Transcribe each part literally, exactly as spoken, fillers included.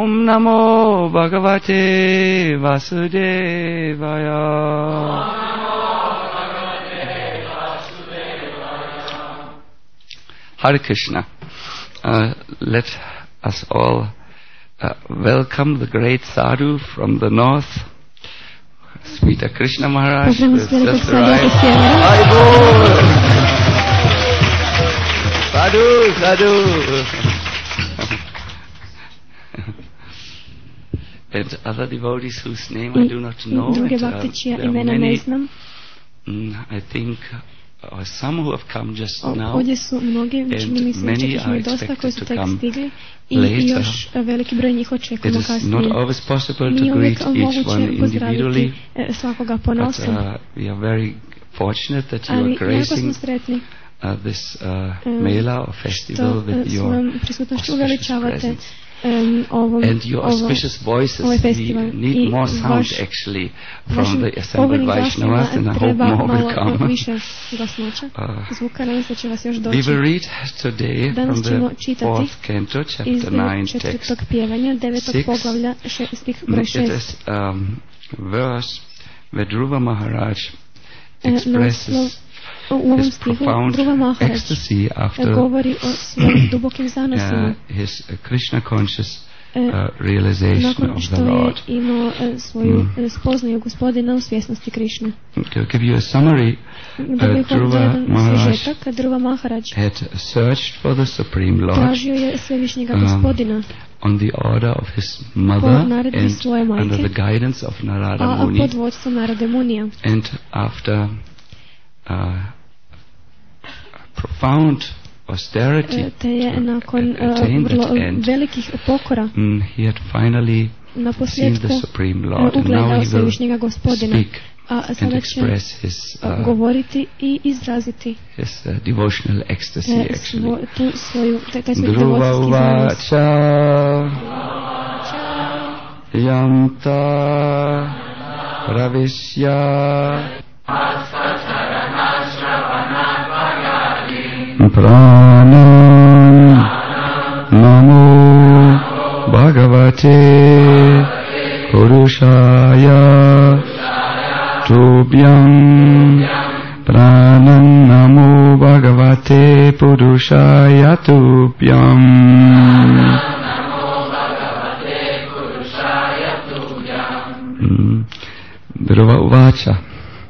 Om Namo Bhagavate Vasudevaya. Hare Krishna. Uh, let us all uh, welcome the great sadhu from the north, Smita Krishna Maharaj, who has just arrived. Sadhu, sadhu. And other devotees whose name I do not know. And, uh, there are many, mm, I think, uh, some who have come just now, and many are expected to come later. It is not always possible to greet each one individually, but uh, we are very fortunate that you are gracing uh, this uh, Mela or festival with your auspicious presence. Um, ovom, and your auspicious voices, we need more sound actually from the assembled Vaishnavas, and I hope more will come. uh, we will read today from the fourth canto, chapter nine, text six. It is um, verse where Dhruva Maharaj expresses his profound ecstasy after uh, his uh, Krishna conscious uh, realization of the Lord. Mm. To give you a summary, uh, Dhruva Maharaj had searched for the Supreme Lord um, on the order of his mother and under the guidance of Narada Muni, and after uh, profound austerity uh, attained that end, mm, he had finally seen the Supreme Lord, and now he will speak and express his uh, his uh, devotional ecstasy actually. Dhruva uvacha yanta ravishya Pranam Namo Bhagavate Purushaya Tubhyam Pranam Namo Bhagavate Purushaya Tubhyam. Dhruva uvacha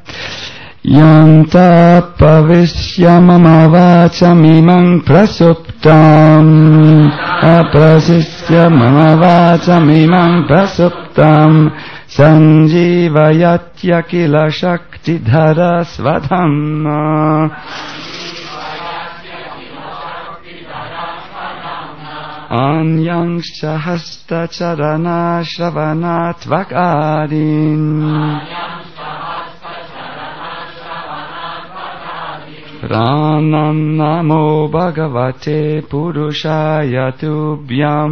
Yanta pavishya mama vacham imam prasuptam aprasisya mama vacham imam prasuptam sanjivayatya kila shakti dhara svadhamma anyangscha hasta charana shravanat vakadin Pranam Namo Bhagavate Purushaya Tubhyam.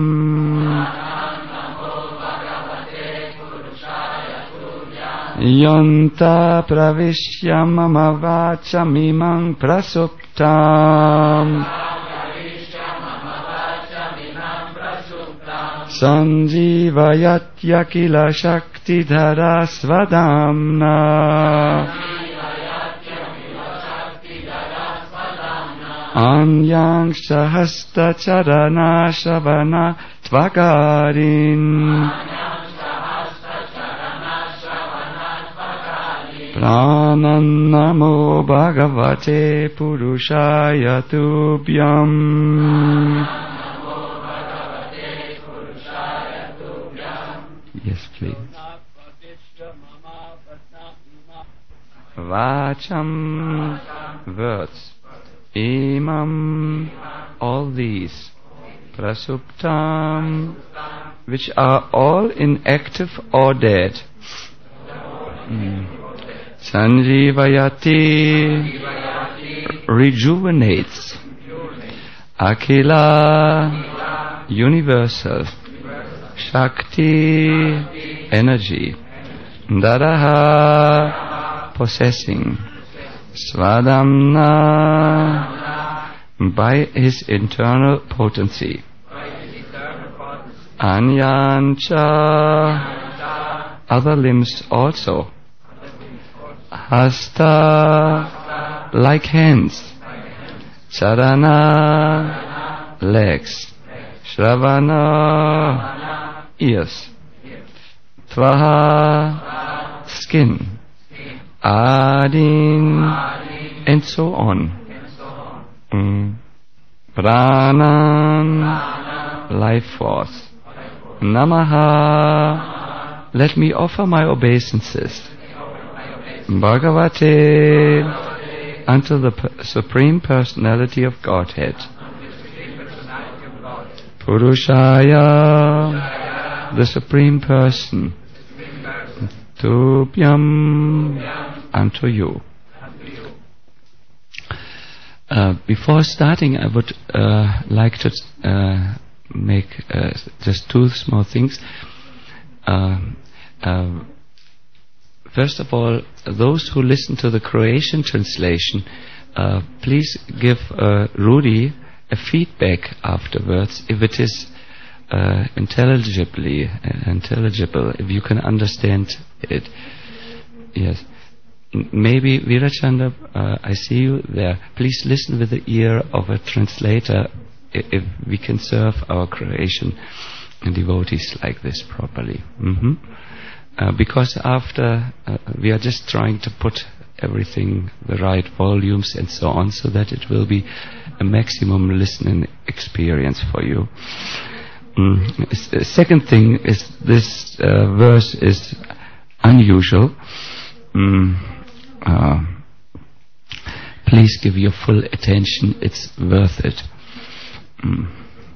Yanta Pravishya Mama Vacham Imam Prasuptam Sanjivayatya Kila Shakti Dhara Svadhamna Anyang Sahasta Charana Shavana Tvakarin Pranam Namo Bhagavate Purushaya Tubhyam. Yes, please. Vacham, words. Imam, all these. Prasuptam, which are all inactive or dead. Mm. Sanjivayati, rejuvenates. Akila, universal. Shakti, energy. Daraha, possessing. Svadhamna, by his internal potency. Anyancha, other limbs also. Hasta, like hands. Charana, legs. Shravana, ears. Tvaha, skin. Adin, and so on. Mm. Pranan, life force. Namaha, let me offer my obeisances. Bhagavate, unto the p- Supreme Personality of Godhead. Purushaya, the Supreme Person. Tubhyam, unto you. Uh, before starting, I would uh, like to uh, make uh, just two small things. Uh, uh, first of all, those who listen to the Croatian translation, uh, please give uh, Rudy a feedback afterwards if it is uh, intelligibly uh, intelligible, if you can understand it. Yes. Maybe Virachanda, uh, I see you there. Please listen with the ear of a translator if we can serve our Croatian devotees like this properly. Mm-hmm. Uh, because after uh, we are just trying to put everything, the right volumes and so on, so that it will be a maximum listening experience for you. Mm. The second thing is this uh, verse is unusual. Mm. Uh, please give your full attention, it's worth it. Mm.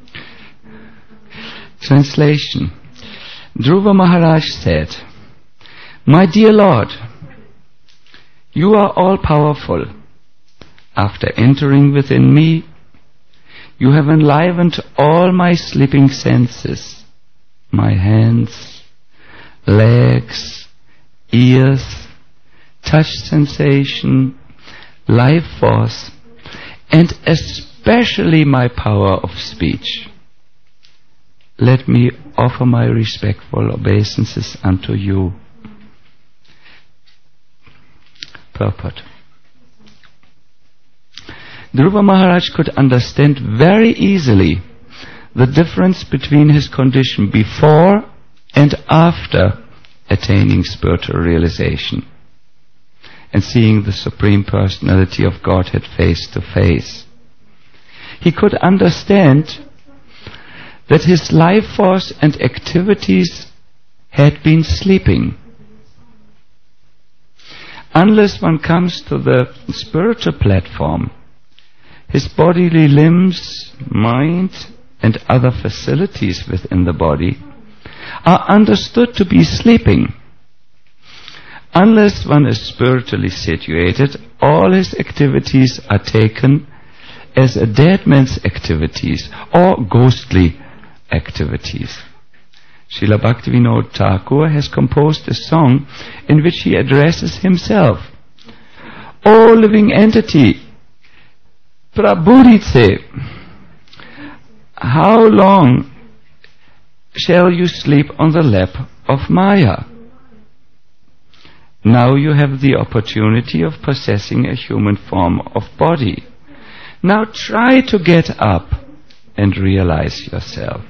Translation. Dhruva Maharaj said, "My dear Lord, you are all-powerful. After entering within me, you have enlivened all my sleeping senses, my hands, legs, ears, touch sensation, life force, and especially my power of speech. Let me offer my respectful obeisances unto you." Purport. Dhruva Maharaj could understand very easily the difference between his condition before and after attaining spiritual realization and seeing the Supreme Personality of Godhead face to face. He could understand that his life force and activities had been sleeping. Unless one comes to the spiritual platform, his bodily limbs, mind, and other facilities within the body are understood to be sleeping. Unless one is spiritually situated, all his activities are taken as a dead man's activities or ghostly activities. Srila Bhaktivinoda Thakur has composed a song in which he addresses himself. O living entity, Prabhuritse, how long shall you sleep on the lap of Maya? Now you have the opportunity of possessing a human form of body. Now try to get up and realize yourself.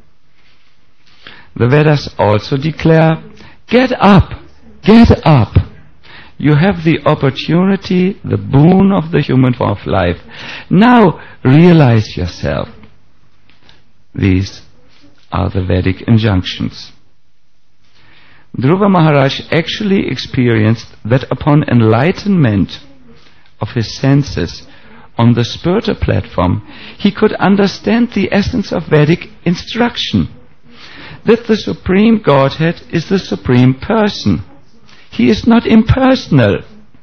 The Vedas also declare, get up, get up. You have the opportunity, the boon of the human form of life. Now realize yourself. These are the Vedic injunctions. Dhruva Maharaj actually experienced that upon enlightenment of his senses on the spiritual platform, he could understand the essence of Vedic instruction, that the Supreme Godhead is the Supreme Person. He is not impersonal.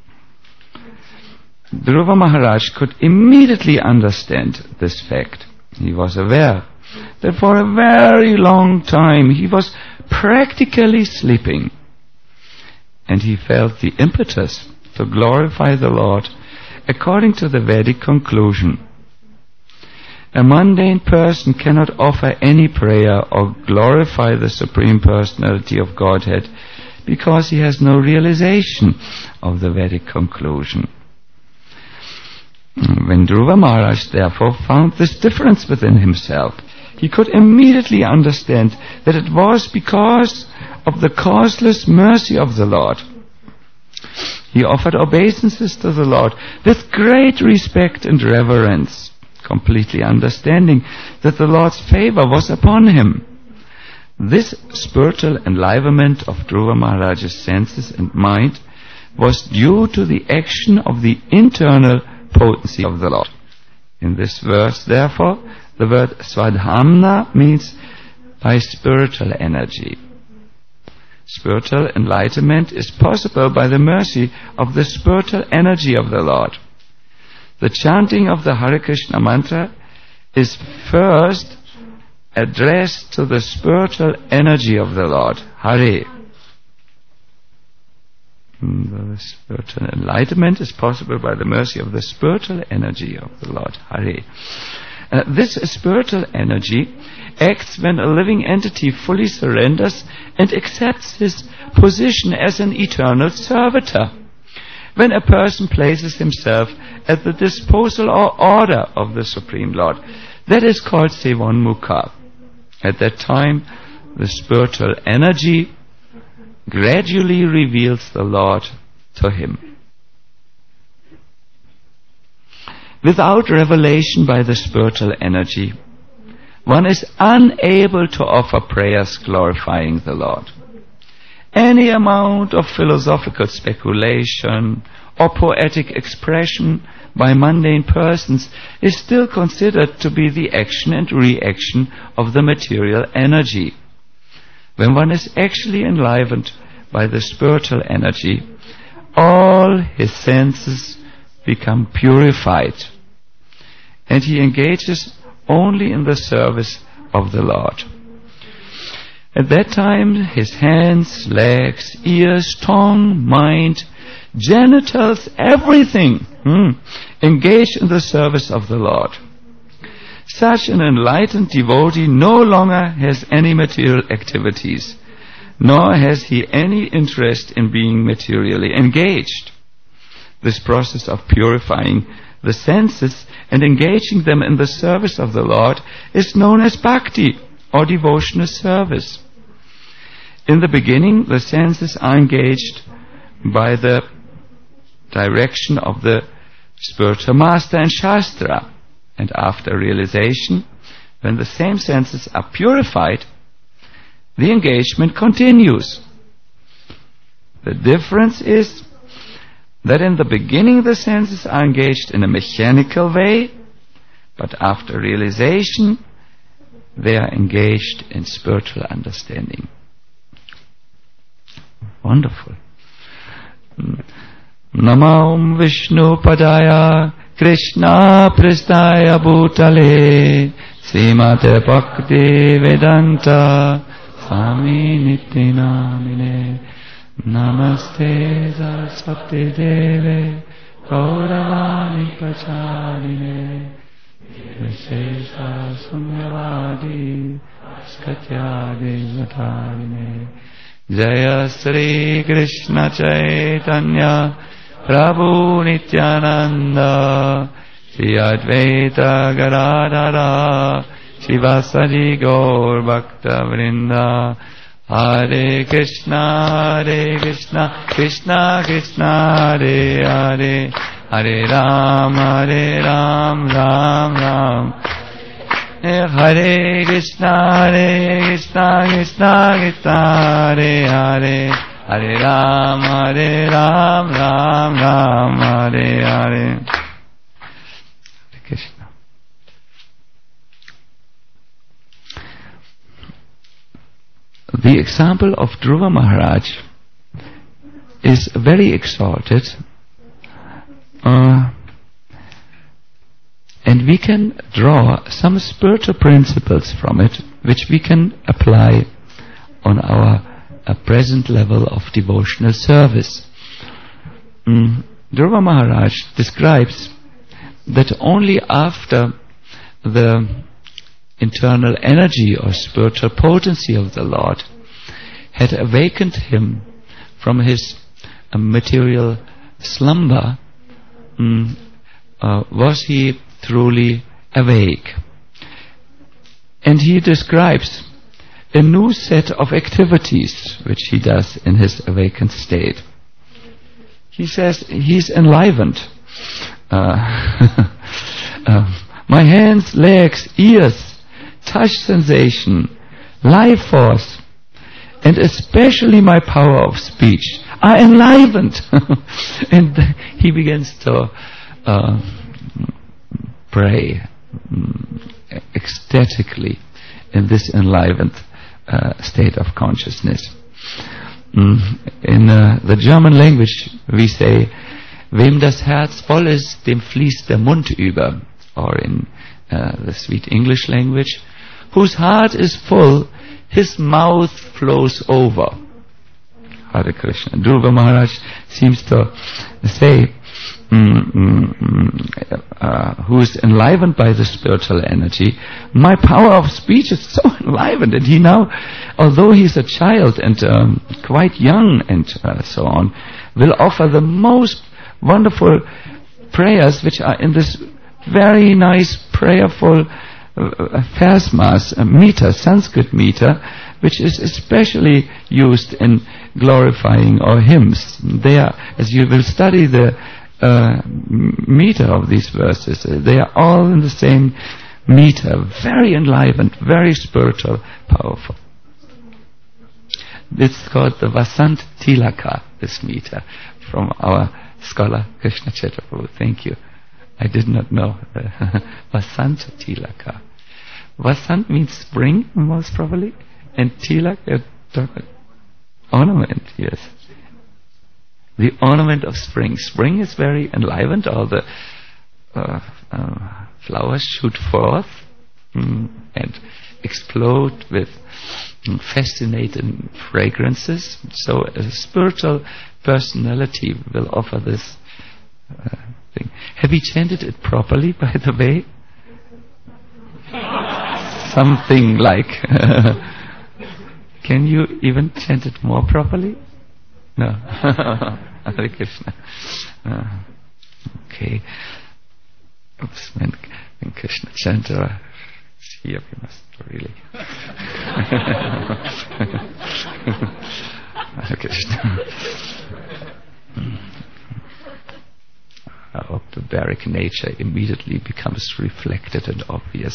Dhruva Maharaj could immediately understand this fact. He was aware that for a very long time he was practically sleeping, and he felt the impetus to glorify the Lord according to the Vedic conclusion. A mundane person cannot offer any prayer or glorify the Supreme Personality of Godhead because he has no realization of the Vedic conclusion. When Dhruva Maharaj therefore found this difference within himself, he could immediately understand that it was because of the causeless mercy of the Lord. He offered obeisances to the Lord with great respect and reverence, completely understanding that the Lord's favor was upon him. This spiritual enlivenment of Dhruva Maharaj's senses and mind was due to the action of the internal potency of the Lord. In this verse, therefore, the word Svadhamna means by spiritual energy. Spiritual enlightenment is possible by the mercy of the spiritual energy of the Lord. The chanting of the Hare Krishna mantra is first addressed to the spiritual energy of the Lord, Hare. The spiritual enlightenment is possible by the mercy of the spiritual energy of the Lord, Hare. Uh, this spiritual energy acts when a living entity fully surrenders and accepts his position as an eternal servitor. When a person places himself at the disposal or order of the Supreme Lord, that is called Sevonmukha. At that time, the spiritual energy gradually reveals the Lord to him. Without revelation by the spiritual energy, one is unable to offer prayers glorifying the Lord. Any amount of philosophical speculation or poetic expression by mundane persons is still considered to be the action and reaction of the material energy. When one is actually enlivened by the spiritual energy, all his senses become purified, and he engages only in the service of the Lord. At that time, his hands, legs, ears, tongue, mind, genitals, everything hmm, engage in the service of the Lord. Such an enlightened devotee no longer has any material activities, nor has he any interest in being materially engaged. This process of purifying the senses and engaging them in the service of the Lord is known as bhakti, or devotional service. In the beginning, the senses are engaged by the direction of the spiritual master and Shastra, and after realization, when the same senses are purified, the engagement continues. The difference is that in the beginning the senses are engaged in a mechanical way, but after realization they are engaged in spiritual understanding. Wonderful. Namam Vishnu Padaya Krishna Pristaya Bhutale Srimate Bhakti Vedanta Swami Nityanamine Namaste Saraswati Deve Gauravani Pracharine Vishesha Sunyavadi Skatyadi Vatarine Jaya Sri Krishna Chaitanya Prabhu Nityananda Shri Advaita Gadadhara Shivasadi Gaur Bhakta Vrinda Hare Krishna Hare Krishna Krishna Krishna Hare Hare Hare Ram Hare Ram Ram Ram Hare Krishna Hare Krishna Krishna Krishna Hare Hare Hare Ram Hare Ram Ram Ram Hare Hare. Hare Krishna. The example of Dhruva Maharaj is very exalted, uh, and we can draw some spiritual principles from it which we can apply on our uh, present level of devotional service. Mm. Dhruva Maharaj describes that only after the internal energy or spiritual potency of the Lord had awakened him from his uh, material slumber, um, uh, was he truly awake. And he describes a new set of activities which he does in his awakened state. He says he's enlivened. Uh, uh, my hands, legs, ears, touch sensation, life force, and especially my power of speech are enlivened. And he begins to uh, pray um, ecstatically in this enlivened uh, state of consciousness. Um, in uh, the German language we say, wem das Herz voll ist, dem fließt der Mund über. Or in uh, the sweet English language, whose heart is full, his mouth flows over. Hare Krishna. Dhruva Maharaj seems to say, mm, mm, uh, who is enlivened by the spiritual energy, my power of speech is so enlivened, and he now, although he is a child and um, quite young and uh, so on, will offer the most wonderful prayers which are in this very nice prayerful uh, verse mass, uh, meter, Sanskrit meter, which is especially used in glorifying our hymns. They are, as you will study the uh, meter of these verses, uh, they are all in the same meter, very enlivened, very spiritual, powerful. It's called the Vasant Tilaka, this meter, from our scholar Krishna Chaitra Prabhu. Thank you. I did not know. Vasant Tilaka. Vasant means spring, most probably, and Tilak, uh, ornament, yes. The ornament of spring. Spring is very enlivened. All the uh, uh, flowers shoot forth mm, and explode with mm, fascinating fragrances. So a spiritual personality will offer this uh, thing. Have you chanted it properly, by the way? Something like... Can you even chant it more properly? No. Hare Krishna. Uh, okay. Oops, when, when Krishna chanted, here we must really... Hare Krishna. I hope the baric nature immediately becomes reflected and obvious.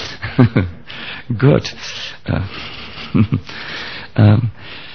Good. Uh, um,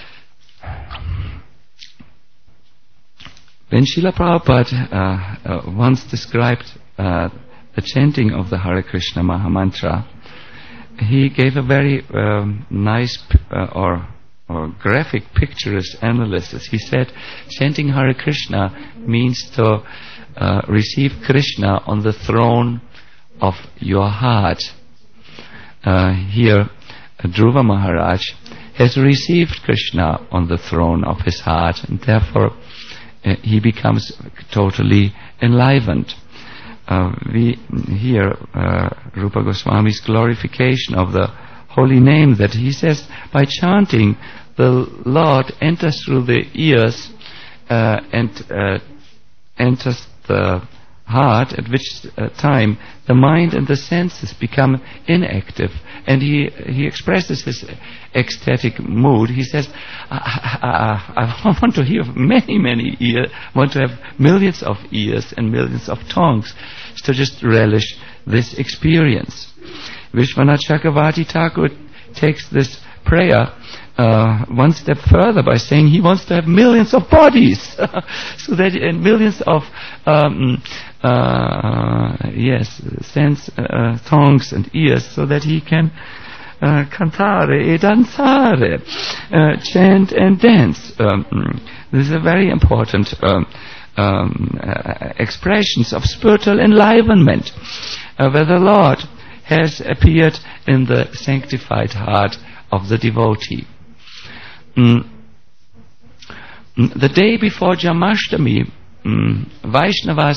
when Srila Prabhupada uh, uh, once described uh, the chanting of the Hare Krishna Mahamantra, he gave a very um, nice p- uh, or or graphic, picturesque analysis. He said, chanting Hare Krishna means to uh, receive Krishna on the throne of your heart. Uh, here, uh, Dhruva Maharaj has received Krishna on the throne of his heart, and therefore uh, he becomes totally enlivened. Uh, we hear uh, Rupa Goswami's glorification of the holy name, that he says, by chanting, the Lord enters through the ears uh, and uh, enters the heart, at which uh, time the mind and the senses become inactive. And he he expresses his ecstatic mood. He says, I, I, I want to hear many, many ears, want to have millions of ears and millions of tongues to just relish this experience. Vishwanath Chakravarti Thakur takes this prayer uh, one step further by saying he wants to have millions of bodies, so that and millions of um, uh, yes, sense, uh, tongues and ears, so that he can uh, cantare e danzare, uh, chant and dance. Um, this is a very important um, um, uh, expressions of spiritual enlivenment, uh, where the Lord has appeared in the sanctified heart of the devotee. Mm. The day before Jamashtami, mm, Vaishnavas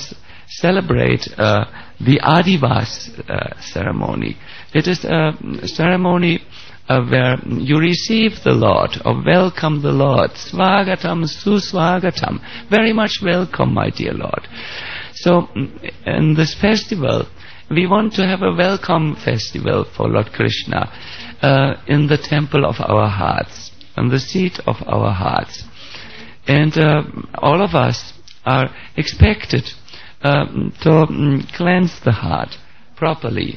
celebrate uh, the Adivas uh, ceremony. It is a ceremony uh, where you receive the Lord, or welcome the Lord. Swagatam, suswagatam. Very much welcome, my dear Lord. So, in this festival, we want to have a welcome festival for Lord Krishna uh, in the temple of our hearts, on the seat of our hearts. And uh, all of us are expected uh, to um, cleanse the heart properly,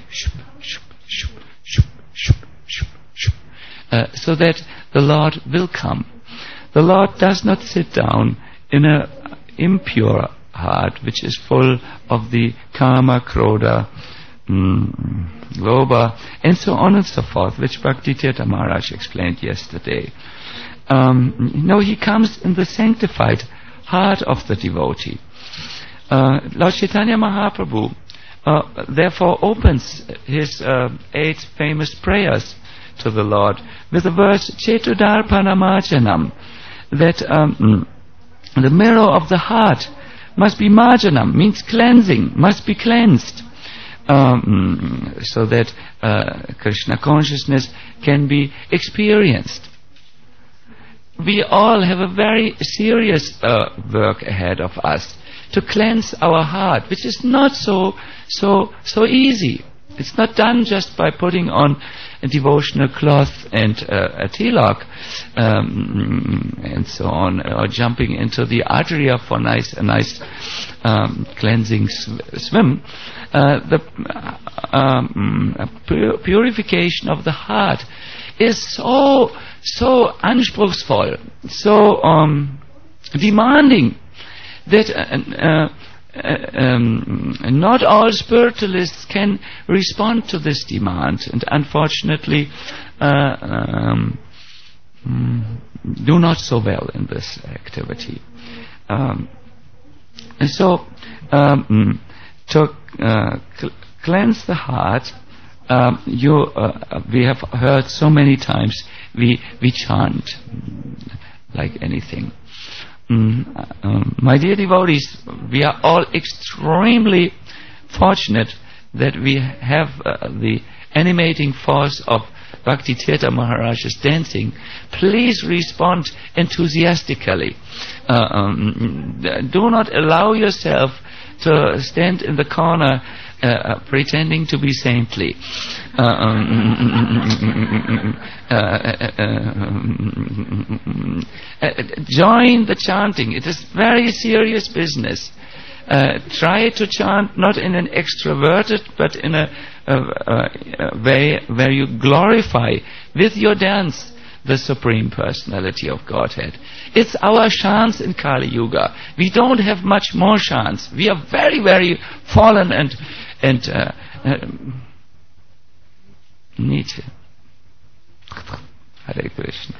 uh, so that the Lord will come. The Lord does not sit down in an impure heart which is full of the karma, krodha, mm, lobha, and so on and so forth, which Bhakti-tirtha Maharaj explained yesterday. Um, no, he comes in the sanctified heart of the devotee. Uh, Lord Chaitanya Mahaprabhu uh, therefore opens his uh, eight famous prayers to the Lord with the verse Chetudarpanamajanam, that um, the mirror of the heart must be marjanam, means cleansing, must be cleansed, um, so that uh, Krishna consciousness can be experienced. We all have a very serious uh, work ahead of us to cleanse our heart, which is not so so so easy. It's not done just by putting on a devotional cloth and uh, a tilak um, and so on, or jumping into the arteria for nice a nice um, cleansing sw- swim. Uh, the uh, um, pur- purification of the heart is so so anspruchsvoll, so um, demanding, that uh, uh, um, not all spiritualists can respond to this demand, and unfortunately uh, um, do not so well in this activity. Um, and so um, to uh, cl- cleanse the heart, Um, you, uh, we have heard so many times, we we chant like anything. Mm, um, my dear devotees, we are all extremely fortunate that we have uh, the animating force of Bhakti-tirtha Maharaj's dancing. Please respond enthusiastically. Uh, um, do not allow yourself to stand in the corner Uh, uh, pretending to be saintly. Uh, um, uh, uh, uh, join the chanting. It is very serious business. Uh, try to chant not in an extroverted, but in a, a, a, a way where you glorify with your dance the Supreme Personality of Godhead. It's our chance in Kali Yuga. We don't have much more chance. We are very, very fallen and and uh, uh, need to. Hare Krishna.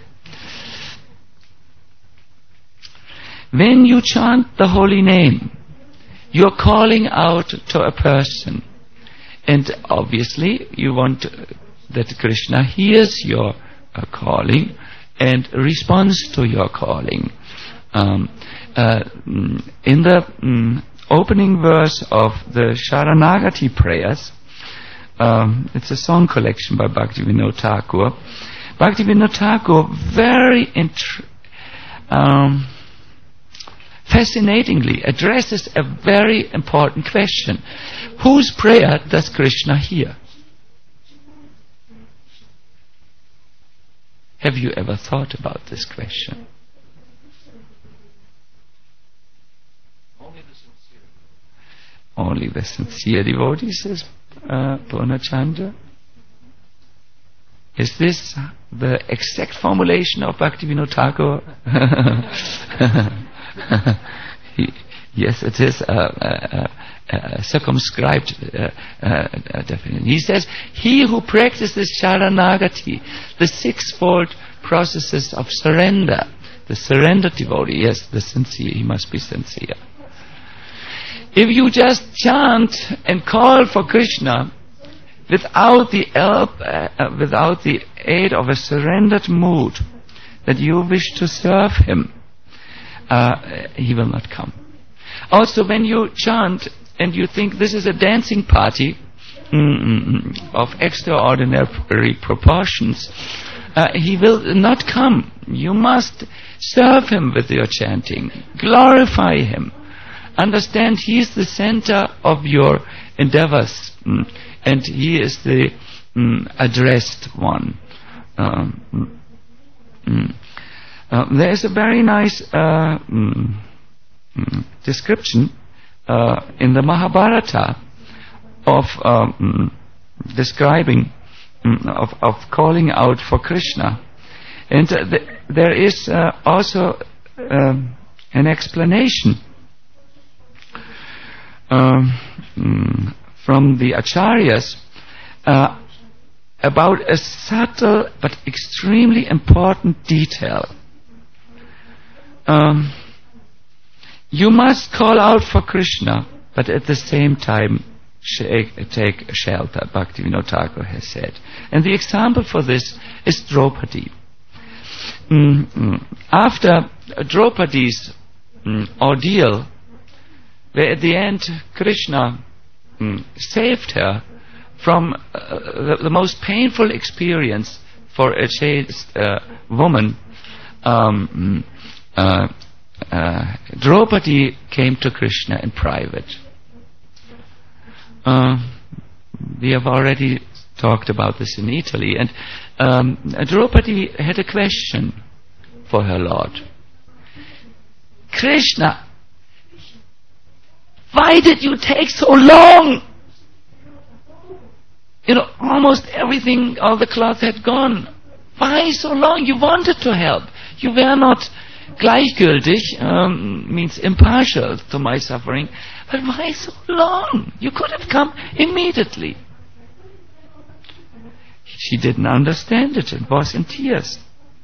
When you chant the holy name, you're calling out to a person, and obviously you want that Krishna hears your uh, calling and responds to your calling. Um, uh, in the um, opening verse of the Sharanagati prayers, um, it's a song collection by Bhaktivinoda Thakur. Bhaktivinoda Thakur very int- um, fascinatingly addresses a very important question. Whose prayer does Krishna hear? Have you ever thought about this question? Only the sincere devotees, says uh, Purnachandra. Is this the exact formulation of Bhaktivinoda Thakur? he, yes, it is a, a, a, a circumscribed uh, uh, definition. He says, he who practices Sharanagati, the sixfold processes of surrender, the surrendered devotee, yes, the sincere, he must be sincere. If you just chant and call for Krishna without the help, uh, without the aid of a surrendered mood, that you wish to serve him, uh, he will not come. Also, when you chant and you think this is a dancing party mm, of extraordinary proportions, uh, he will not come. You must serve him with your chanting, glorify him, understand he is the center of your endeavors, mm, and he is the mm, addressed one. Um, mm, mm. Uh, there is a very nice uh, mm, mm, description uh, in the Mahabharata of um, describing mm, of, of calling out for Krishna, and uh, th- there is uh, also um, an explanation um, mm, from the acharyas uh, about a subtle but extremely important detail. Um, you must call out for Krishna, but at the same time shake, take shelter, Bhaktivinoda Thakur has said. And the example for this is Draupadi. Mm-hmm. After Draupadi's mm, ordeal, where at the end Krishna mm, saved her from uh, the, the most painful experience for a chaste uh, woman, um, uh, uh, Draupadi came to Krishna in private. Uh, we have already talked about this in Italy, and um, Draupadi had a question for her Lord. Krishna, why did you take so long? You know, almost everything, all the cloth had gone. Why so long? You wanted to help. You were not gleichgültig, um, means impartial to my suffering. But why so long? You could have come immediately. She didn't understand it and was in tears.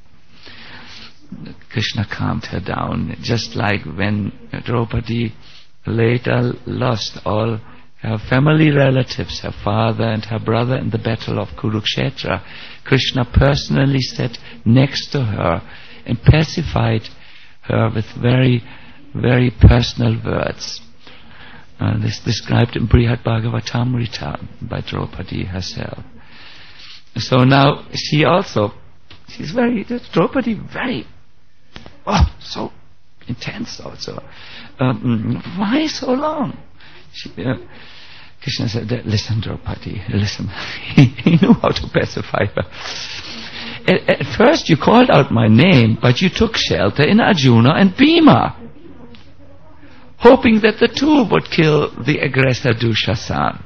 Krishna calmed her down, just like when Draupadi later lost all her family relatives, her father and her brother in the battle of Kurukshetra. Krishna personally sat next to her and pacified her with very, very personal words. Uh, this is described in Brihad Bhagavatamrita by Draupadi herself. So now she also, she's very, Draupadi very, oh, so intense also. Um, why so long? She, uh, Krishna said, listen Draupadi, listen. He knew how to pacify her. At, at first you called out my name, but you took shelter in Arjuna and Bhima, hoping that the two would kill the aggressor Dushasan.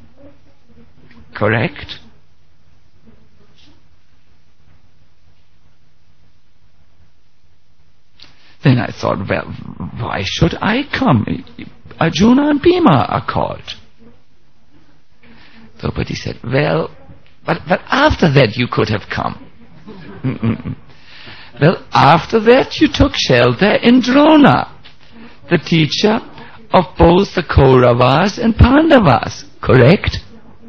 Correct? Then I thought, well, why should I come? Arjuna and Bhima are called. Draupadi said, well, but, but after that you could have come. Mm-mm. Well, after that you took shelter in Drona, the teacher of both the Kauravas and Pandavas. Correct?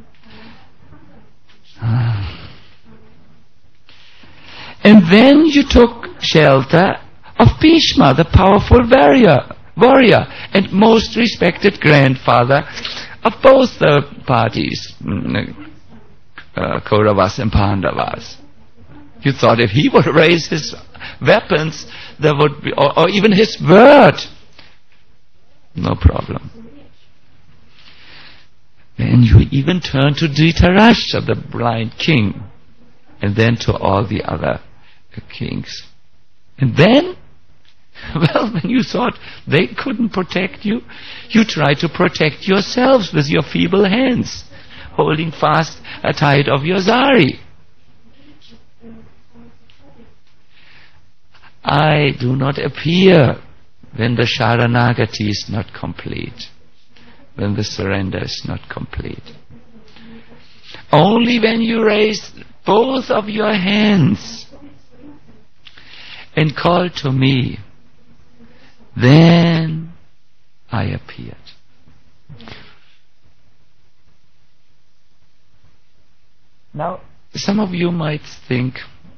And then you took shelter of Bhishma, the powerful warrior, warrior and most respected grandfather of both the parties, uh, Kauravas and Pandavas. You thought if he would raise his weapons, there would be, or, or even his word, no problem. Then you even turn to Dhritarashtra, the blind king, and then to all the other uh, kings. And then, well, when you thought they couldn't protect you, you tried to protect yourselves with your feeble hands, holding fast a tight of your zari. I do not appear when the Sharanagati is not complete, when the surrender is not complete. Only when you raise both of your hands and call to me, then I appeared. Now, some of you might think,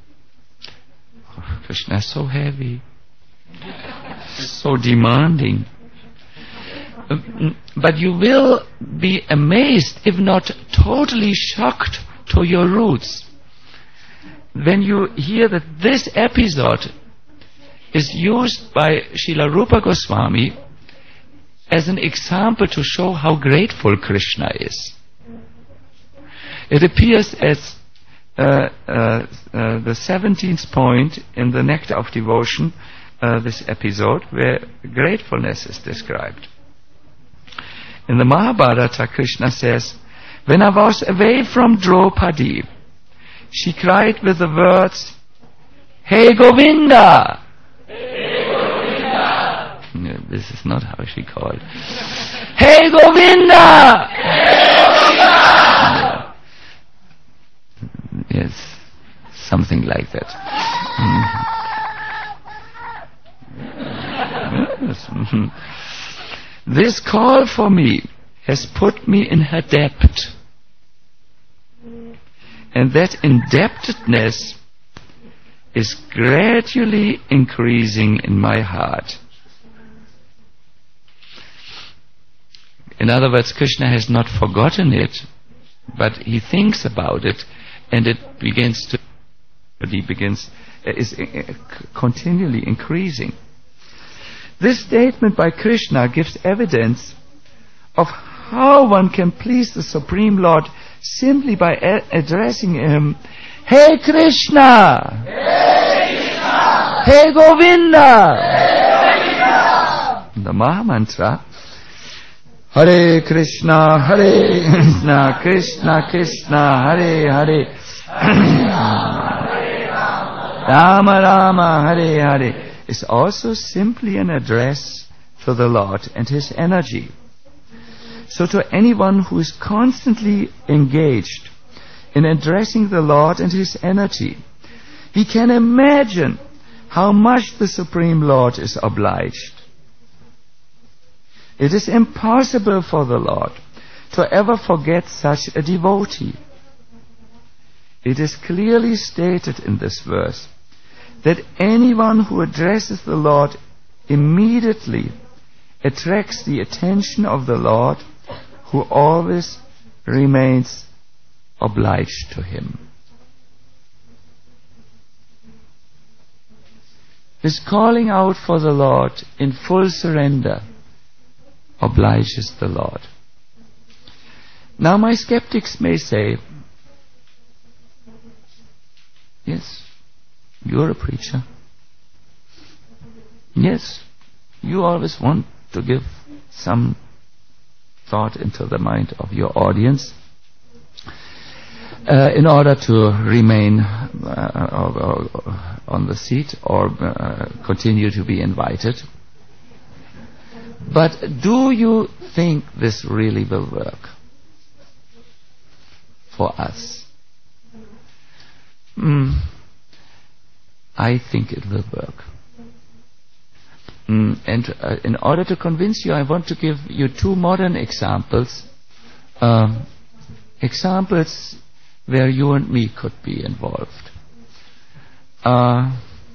oh, Krishna is so heavy, so demanding. but you will be amazed, if not totally shocked to your roots, when you hear that this episode is used by Srila Rupa Goswami as an example to show how grateful Krishna is. It appears as uh, uh, uh, the seventeenth point in the Nectar of Devotion, uh, this episode, where gratefulness is described. In the Mahabharata, Krishna says, "When I was away from Draupadi, she cried with the words, 'Hey Govinda!'" Hey Govinda! No, this is not how she called. "Hey Govinda!" Hey Govinda! Yes, something like that. Mm-hmm. This call for me has put me in her debt. And that indebtedness is gradually increasing in my heart. In other words, Krishna has not forgotten it, but he thinks about it, and it begins to, he begins, is continually increasing. This statement by Krishna gives evidence of how one can please the Supreme Lord simply by a- addressing him, "Hey Krishna! Hey Krishna! Hey Govinda!" Hey Govinda! The Mahamantra, Hare Krishna, Hare Krishna, Krishna Krishna, Hare Hare, Rama Rama, Hare Hare, is also simply an address to the Lord and His energy. So to anyone who is constantly engaged in addressing the Lord and His energy, he can imagine how much the Supreme Lord is obliged. It is impossible for the Lord to ever forget such a devotee. It is clearly stated in this verse that anyone who addresses the Lord immediately attracts the attention of the Lord, who always remains obliged to him. This calling out for the Lord in full surrender obliges the Lord. Now my skeptics may say, yes, you're a preacher. Yes, you always want to give some thought into the mind of your audience uh, in order to remain uh, or, or on the seat or uh, continue to be invited. But do you think this really will work for us? Mm, I think it will work. Mm, and uh, in order to convince you, I want to give you two modern examples. Um, examples where you and me could be involved. Uh,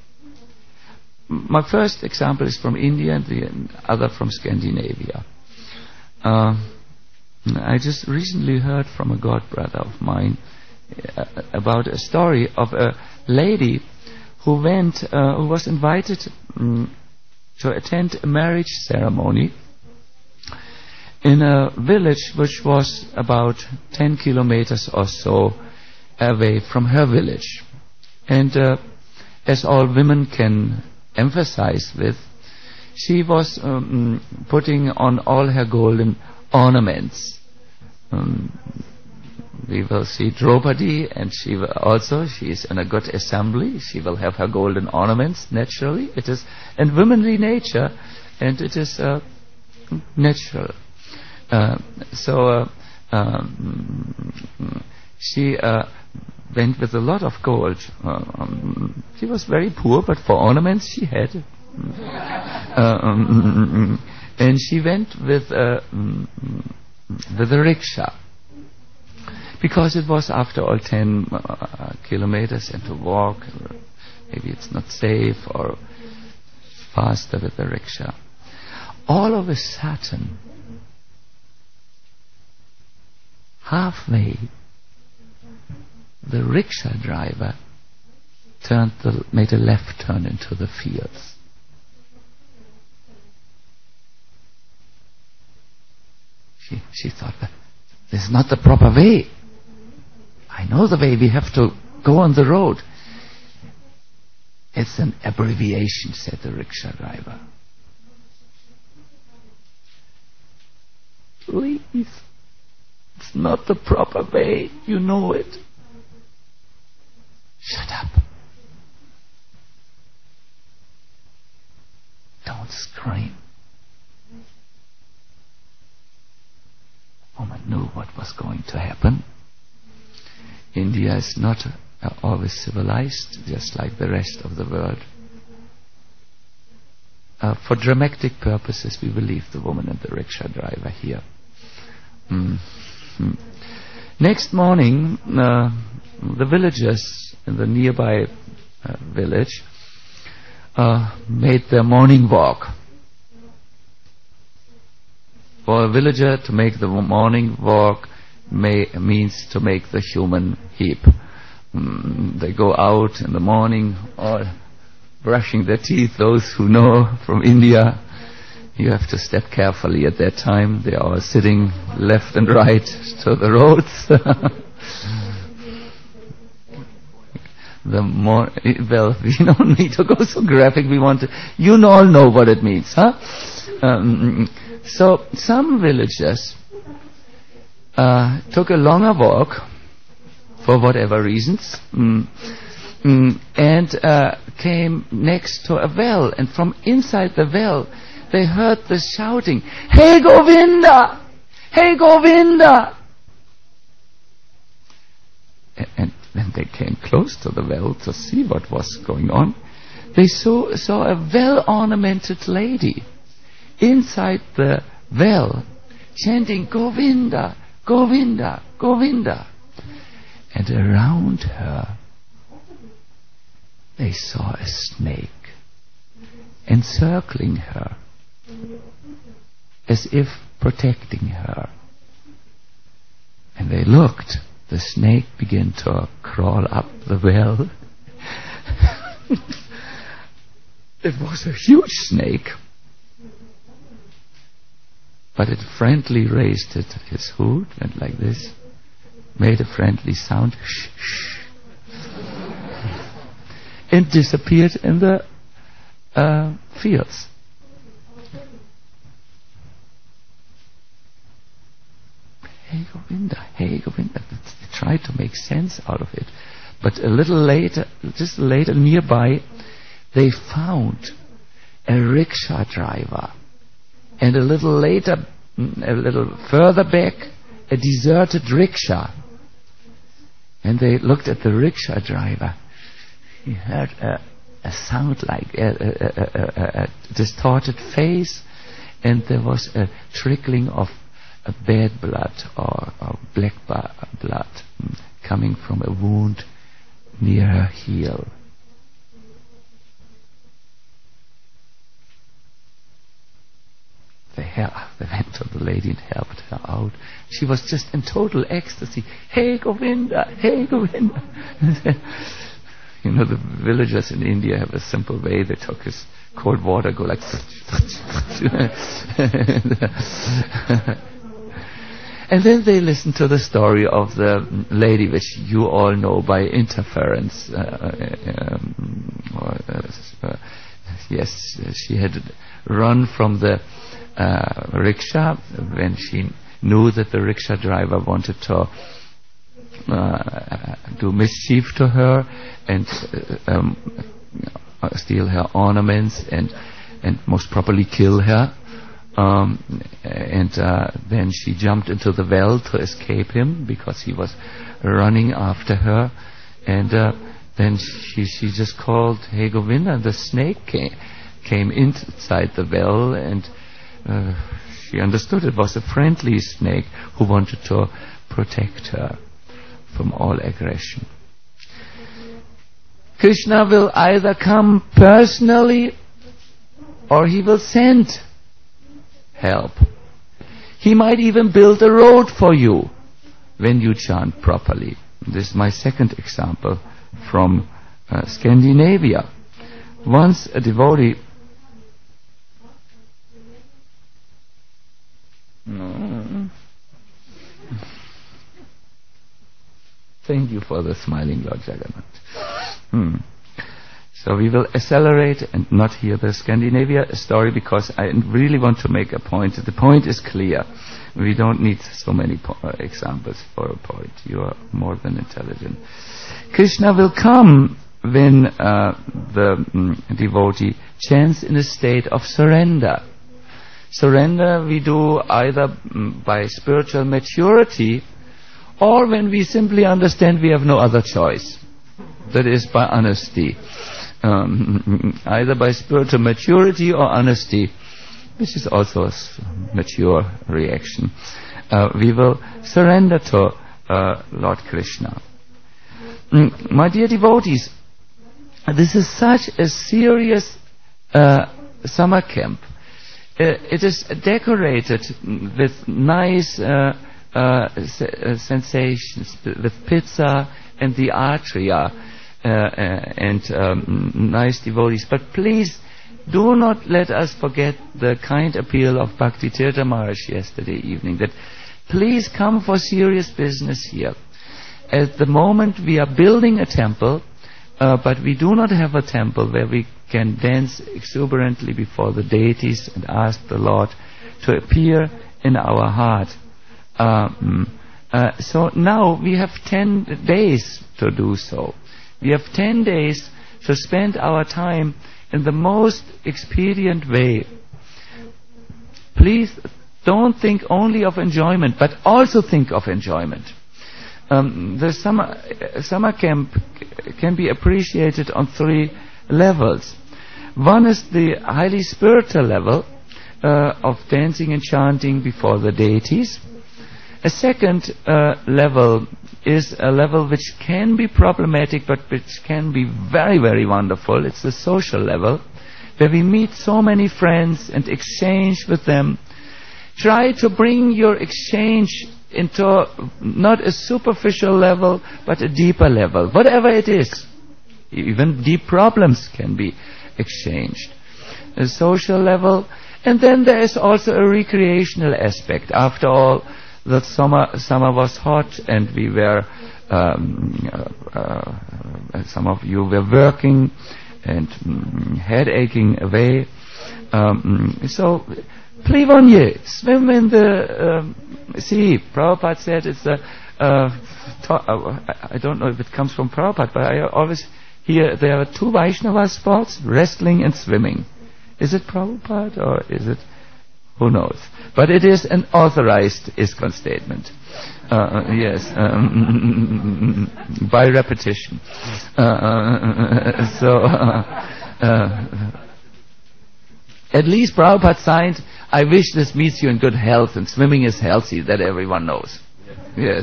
my first example is from India and the other from Scandinavia. Uh, I just recently heard from a god brother of mine uh, about a story of a lady who went, uh, who was invited um, to attend a marriage ceremony in a village which was about ten kilometers or so away from her village. And uh, as all women can emphasize with, she was um, putting on all her golden ornaments. Um, we will see Draupadi, and she will also, she is in a good assembly, she will have her golden ornaments, naturally. It is in womanly nature, and it is uh, natural. Uh, so uh, um, she uh, went with a lot of gold. Uh, um, she was very poor, but for ornaments she had. Uh, um, and she went with uh, with a rickshaw, because it was after all ten uh, kilometers, and to walk, maybe it's not safe, or faster with the rickshaw. All of a sudden, halfway, the rickshaw driver turned the, made a left turn into the fields. She, she thought, this is not the proper way. I know the way, we have to go on the road. It's an abbreviation, said the rickshaw driver. Please, it's not the proper way, you know it. Shut up. Don't scream. The woman knew what was going to happen. India is not uh, always civilized, just like the rest of the world. Uh, for dramatic purposes, we will leave the woman and the rickshaw driver here. Mm-hmm. Next morning, uh, the villagers in the nearby uh, village uh, made their morning walk. For a villager to make the morning walk may, means to make the human heap. Mm, they go out in the morning, all brushing their teeth. Those who know from India, you have to step carefully at that time. They are all sitting left and right to the roads. The more, well, we don't need to go so graphic. We want to, you all know what it means, huh? Um, so some villagers uh, took a longer walk for whatever reasons, mm, mm, and uh, came next to a well, and from inside the well they heard the shouting, "Hey Govinda! Hey Govinda!" And when they came close to the well to see what was going on, they saw, saw a well-ornamented lady inside the well chanting, "Govinda, Govinda, Govinda." And around her they saw a snake encircling her, as if protecting her. And they looked. The snake began to crawl up the well. It was a huge snake, but it friendly raised it, his hood, went like this, made a friendly sound, shh, shh, and disappeared in the uh, fields. Hey Govinda, hey Govinda. They tried to make sense out of it. But a little later, just later nearby, they found a rickshaw driver. And a little later, a little further back, a deserted rickshaw. And they looked at the rickshaw driver. He heard a, a sound like a, a, a, a, a distorted face, and there was a trickling of a bad blood or, or black blood coming from a wound near her heel. They, hel- they went to the lady and helped her out. She was just in total ecstasy. Hey Govinda, hey Govinda. You know, the villagers in India have a simple way. They took his cold water, go like and then they listened to the story of the lady, which you all know by interference. Uh, um, or, uh, yes, she had run from the uh, rickshaw when she knew that the rickshaw driver wanted to uh, do mischief to her and uh, um, steal her ornaments and, and most probably kill her. Um, and uh, then she jumped into the well to escape him because he was running after her. And uh, then she she just called, "Hey Govinda," and the snake came, came inside the well, and uh, she understood it was a friendly snake who wanted to protect her from all aggression. Krishna will either come personally or he will send help. He might even build a road for you when you chant properly. This is my second example from uh, Scandinavia. Once a devotee no. Thank you for the smiling Lord Jagannath. Hmm. So we will accelerate and not hear the Scandinavia story because I really want to make a point. The point is clear. We don't need so many po- uh, examples for a point. You are more than intelligent. Krishna will come when uh, the mm, devotee chants in a state of surrender. Surrender we do either mm, by spiritual maturity or when we simply understand we have no other choice. That is by honesty. Um, either by spiritual maturity or honesty, which is also a mature reaction. Uh, we will surrender to uh, Lord Krishna. Mm, my dear devotees, this is such a serious uh, summer camp. Uh, it is decorated with nice uh, uh, se- sensations, with pizza and the atria. Uh, uh, and um, nice devotees. But please do not let us forget the kind appeal of Bhakti Tirtha Maharaj yesterday evening, that please come for serious business here. At the moment we are building a temple, uh, but we do not have a temple where we can dance exuberantly before the deities and ask the Lord to appear in our heart. Um, uh, so now we have ten days to do so. We have ten days to spend our time in the most expedient way. Please don't think only of enjoyment, but also think of enjoyment. Um, the summer, uh, summer camp c- can be appreciated on three levels. One is the highly spiritual level uh, of dancing and chanting before the deities. A second uh, level is a level which can be problematic but which can be very, very wonderful. It's the social level where we meet so many friends and exchange with them. Try to bring your exchange into not a superficial level but a deeper level, whatever it is. Even deep problems can be exchanged. A social level, and then there is also a recreational aspect. After all, the summer summer was hot, and we were um, uh, uh, some of you were working and um, head aching away. Um, so plivonye, swim in the um, sea. Prabhupada said it's a. Uh, to- uh, I don't know if it comes from Prabhupada, but I always hear there are two Vaishnava sports: wrestling and swimming. Is it Prabhupada or is it? Who knows? But it is an authorized ISKCON statement. Uh, yes, um, by repetition. Uh, uh, so, uh, uh, at least Prabhupada signed, I wish this meets you in good health, and swimming is healthy, that everyone knows. Yes.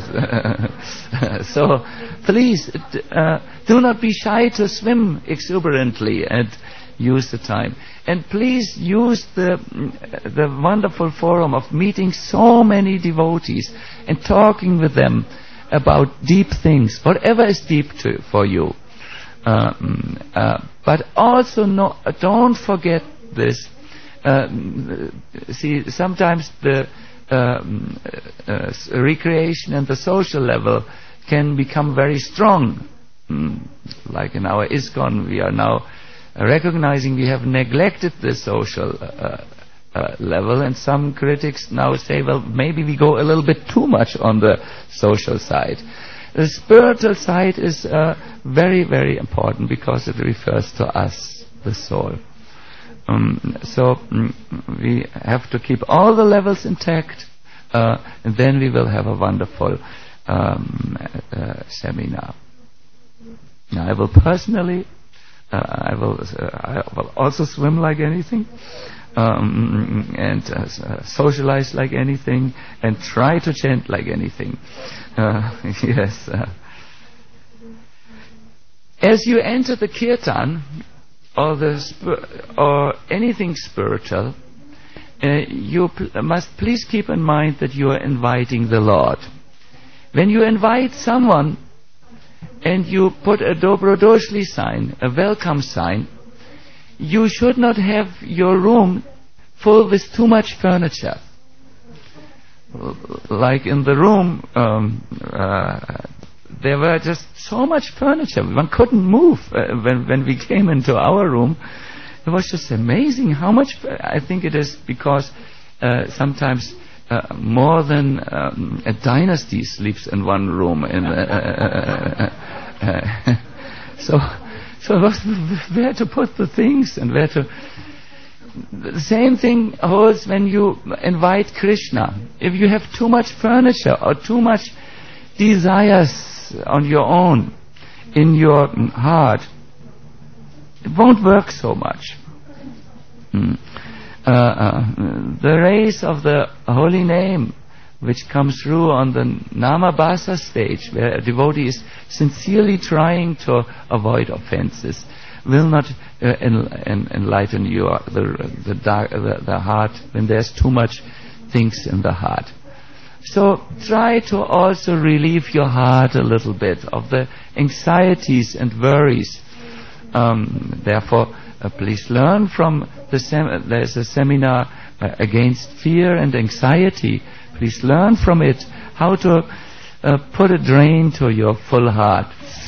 So, please, uh, do not be shy to swim exuberantly and use the time. And please use the the wonderful forum of meeting so many devotees and talking with them about deep things, whatever is deep to, for you. Um, uh, but also no, don't forget this. Uh, see, sometimes the um, uh, recreation and the social level can become very strong. Mm, like in our ISKCON, we are now recognizing we have neglected the social uh, uh, level, and some critics now say, well, maybe we go a little bit too much on the social side. The spiritual side is uh, very, very important because it refers to us, the soul. Um, so mm, we have to keep all the levels intact, uh, and then we will have a wonderful um, uh, seminar. Now, I will personally Uh, I will. Uh, I will also swim like anything, um, and uh, socialize like anything, and try to chant like anything. Uh, yes. Uh. As you enter the kirtan or the sp- or anything spiritual, uh, you pl- must please keep in mind that you are inviting the Lord. When you invite someone and you put a Dobrodošli sign, a welcome sign, you should not have your room full with too much furniture. Like in the room, um, uh, there were just so much furniture. One couldn't move uh, when, when we came into our room. It was just amazing how much. I think it is because uh, sometimes uh, more than um, a dynasty sleeps in one room. In, uh, uh, uh, uh, so, so it was where to put the things and where to. The same thing holds when you invite Krishna. If you have too much furniture or too much desires on your own in your heart, it won't work so much. Hmm. Uh, uh, the rays of the holy name which comes through on the Namabhasa stage, where a devotee is sincerely trying to avoid offenses, will not uh, en- en- enlighten your the the, dark, the the heart when there's too much things in the heart. So try to also relieve your heart a little bit of the anxieties and worries. Um, therefore, uh, please learn from the sem- there's a seminar uh, against fear and anxiety. Please learn from it how to uh, put a drain to your full heart,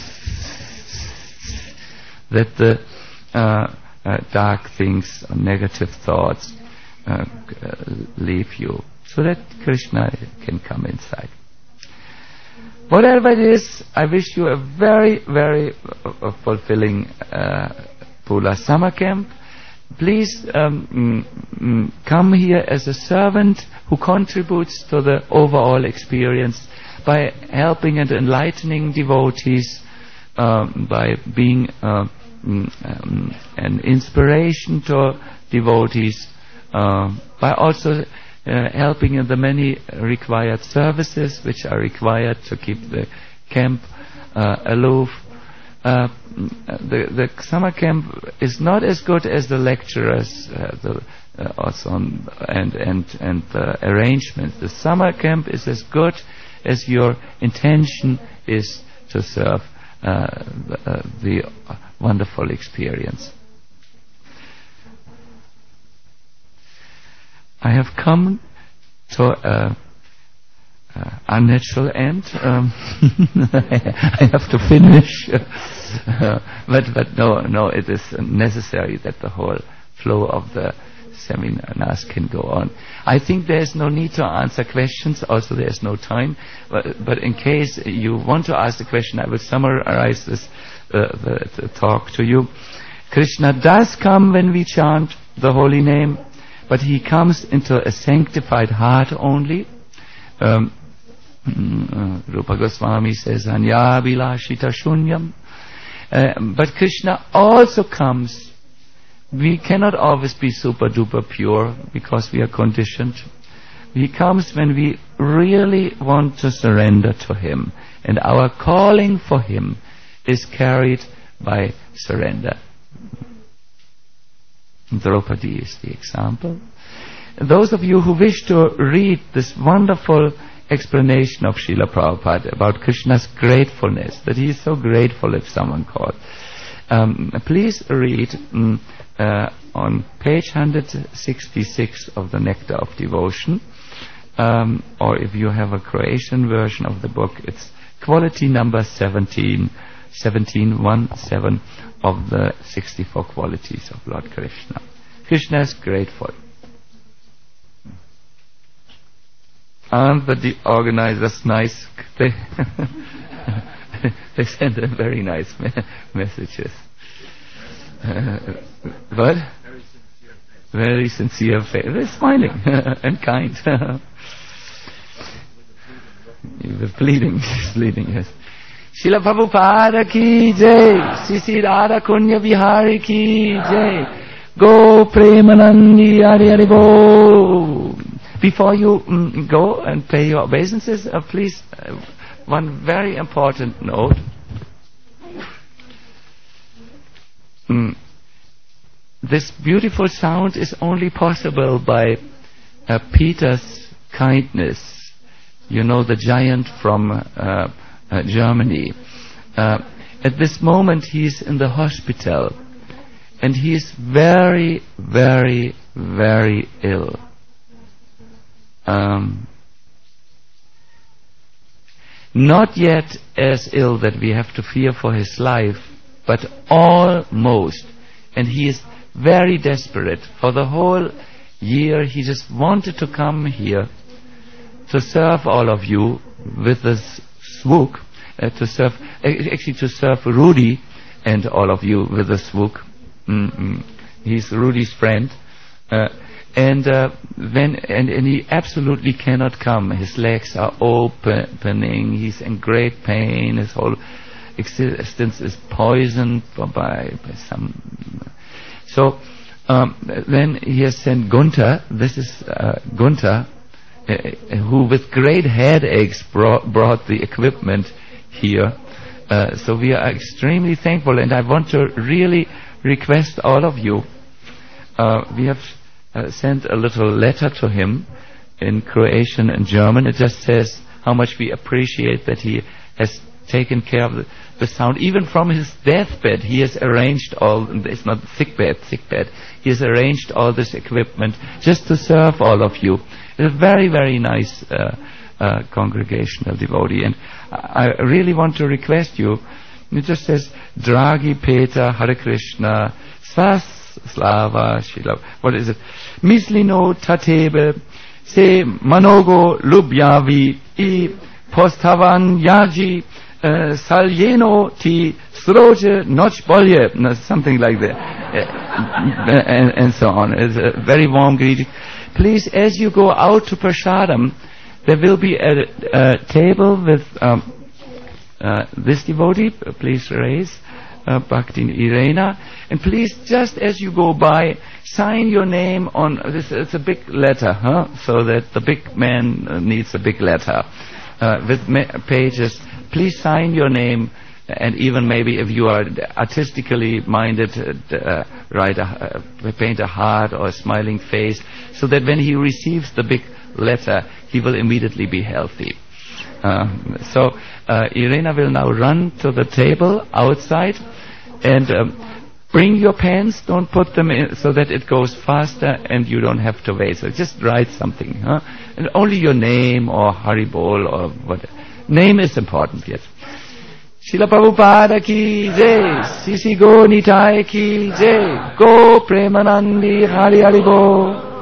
that the uh, uh, dark things or negative thoughts uh, uh, leave you, so that Krishna can come inside. Whatever it is, I wish you a very, very uh, fulfilling uh, Pula summer camp. Please um, mm, mm, come here as a servant who contributes to the overall experience by helping and enlightening devotees, um, by being uh, um, an inspiration to devotees, uh, by also uh, helping in the many required services which are required to keep the camp uh, aloof. Uh, the, the summer camp is not as good as the lecturers, uh, the, uh, also on, and and and the arrangement. The summer camp is as good as your intention is to serve uh, the, uh, the wonderful experience. I have come to a Uh, unnatural end. Um, I have to finish, uh, but but no no it is necessary that the whole flow of the seminars can go on. I think there is no need to answer questions. Also, there is no time. But, but in case you want to ask the question, I will summarize this uh, the, the talk to you. Krishna does come when we chant the holy name, but he comes into a sanctified heart only. Um, Uh, Rupa Goswami says, Anya Bilashita Shunyam. Uh, but Krishna also comes. We cannot always be super duper pure because we are conditioned. He comes when we really want to surrender to him. And our calling for him is carried by surrender. Draupadi is the example. Those of you who wish to read this wonderful explanation of Srila Prabhupada about Krishna's gratefulness, that he is so grateful if someone calls. Um, please read um, uh, on page one hundred sixty-six of the Nectar of Devotion, um, or if you have a Croatian version of the book, it's quality number seventeen, seventeen seventeen of the sixty-four qualities of Lord Krishna. Krishna is grateful. And but the organizers nice, they, they send them very nice me- messages. Uh, but very sincere face. They're smiling and kind. You were pleading, pleading, yes. Srila Prabhupada ki jai, Sisi Radha Kunya Vihari ki jai, Go Premanandi Hari Hari Bo. Before you mm, go and pay your obeisances, uh, please, uh, one very important note. Mm, this beautiful sound is only possible by uh, Peter's kindness you know, the giant from uh, uh, Germany. Uh, at this moment he is in the hospital, and he is very, very, very ill. Um, not yet as ill that we have to fear for his life, but almost. And he is very desperate. For the whole year he just wanted to come here to serve all of you with this svuk, uh, to serve, actually to serve Rudy and all of you with the svuk. Mm-mm. He's Rudy's friend. Uh, and, uh, when, and, and he absolutely cannot come. His legs are opening. He's in great pain. His whole existence is poisoned by, by some. So um, then he has sent Gunther. This is uh, Gunther, uh, who with great headaches brought, brought the equipment here. Uh, so we are extremely thankful, and I want to really request all of you. Uh, we have uh, sent a little letter to him in Croatian and German. It just says how much we appreciate that he has taken care of the, the sound. Even from his deathbed, he has arranged all, it's not sick bed, sick bed, he has arranged all this equipment just to serve all of you. It's a very, very nice uh, uh, congregational devotee. And I really want to request you, it just says, Dragi Peter, Hare Krishna, Svas Slava, Shila, what is it? Mislino Tatebe, Se Manogo Lubjavi, I Postavan Yaji, Uh, Saljeno ti sroje noć bolje, something like that, uh, and, and so on. It's a very warm greeting. Please, as you go out to Prasadam, there will be a, a table with um, uh, this devotee. Please raise, uh, Bhakti Irena, and please, just as you go by, sign your name on this. It's a big letter, huh? So that the big man uh, needs a big letter uh, with ma- pages. Please sign your name, and even maybe if you are artistically minded, uh, uh, write a, uh, paint a heart or a smiling face, so that when he receives the big letter, he will immediately be healthy. Uh, so uh, Irena will now run to the table outside, and um, bring your pens. Don't put them in so that it goes faster and you don't have to wait. So just write something, huh? And only your name or Haribol or whatever. Name is important, yes. Srila Prabhupada ki jai, Sisi Go Nitai ki jai, Go Premanandi Hari Hari Bo.